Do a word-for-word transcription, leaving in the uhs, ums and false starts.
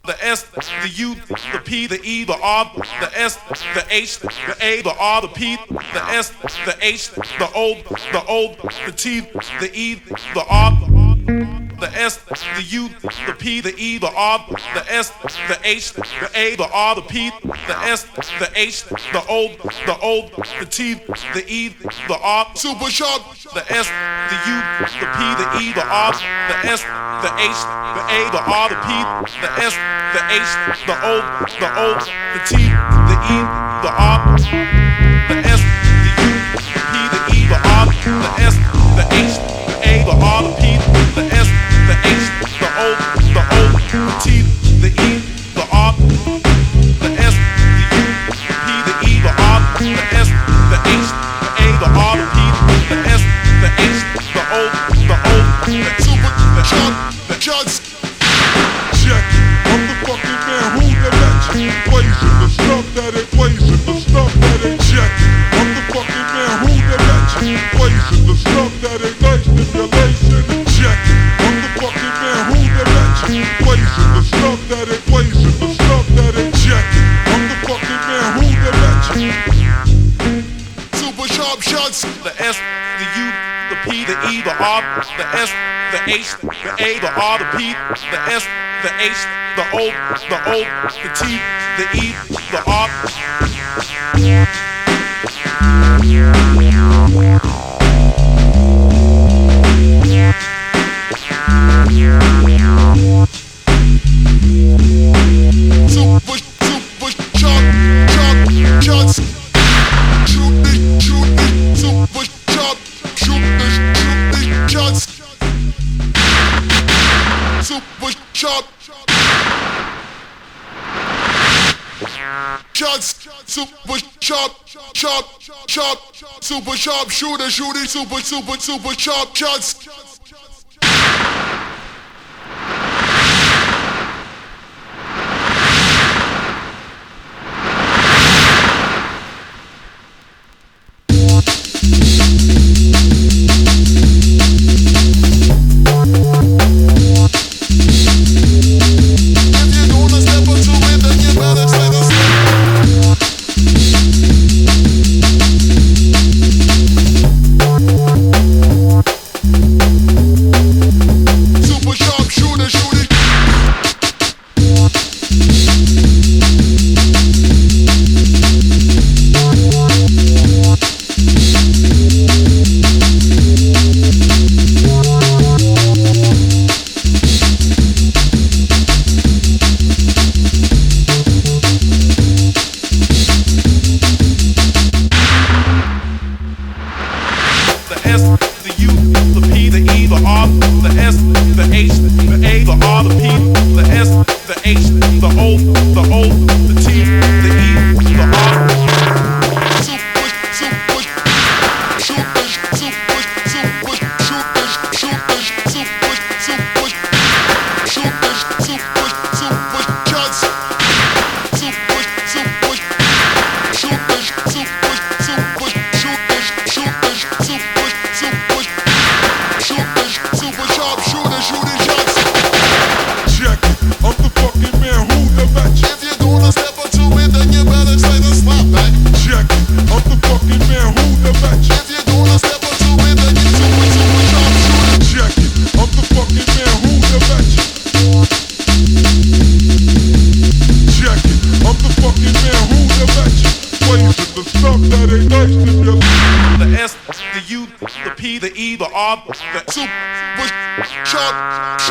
the S, the U, the P, the E, the R, the S, the H, the A, the R, the P, the S, the H, the O, the O, the T, the E, the R, the S, the U, the P, the E, the R, the S, the H, the A, the R, the P, the S, the H, the O, the O, the T, the E, the R, super sharp, the S, the U, the P, the E, the R, the S, the H, the A, the R, the P, the S, the H, the O, the O, the T, the E, the R, the S, the U, the P, the E, the R, the S, the H, the A, the R, the P, the S, the H, the O, the O, the T, the E, the R, the S, the U, the P, the E, the R, the S, the H, the A, the R, the P, the S, the H, the O, the O, the super, the chart, the charts. Check it, I'm the fucking man who the legend. Blazing the stuff that it blazing, the stuff that it check it. I'm the fucking man who the legend. Blazing the stuff that it nice stimulation. Check it, I'm the fucking man who the legend. Blazing the stuff that it blazing, the stuff that it check it. I'm the fucking man who the legend. Super sharp shots. The S, the U, the P, the E, the R, the S, the H, the A, the R, the P, the S, the H, the O, the O, the T, the E, the R. Super, super sharp, sharp shots. Shoot it, shoot it, super sharp. Shoot it, shoot it, shots. Super sharp. Shots, super sharp, sharp, sharp, super sharp, shooter, shooting, super, super, super sharp shots. The S, the U, the P, the E, the R, the super sharp